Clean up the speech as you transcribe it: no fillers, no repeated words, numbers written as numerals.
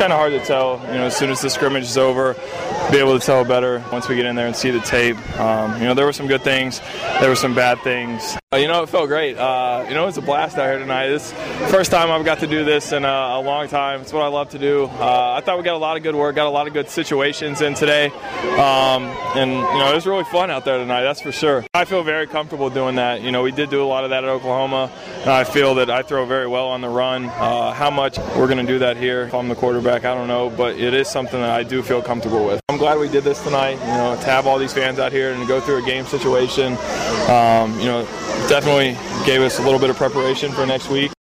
kind of hard to tell. As soon as the scrimmage is over, be able to tell better once we get in there and see the tape. There were some good things, there were some bad things. It felt great. It was a blast out here tonight. This first time I've got to do this in a long time. It's what I love to do. I thought we got a lot of good work, got a lot of good situations in today, it was really fun out there tonight. That's for sure. I feel very comfortable doing that. We did do a lot of that at Oklahoma. I feel that I throw very well on the run. How much we're going to do that here, if I'm the quarterback, I don't know, but it is something that I do feel comfortable with. I'm glad we did this tonight. To have all these fans out here and to go through a game situation, definitely gave us a little bit of preparation for next week.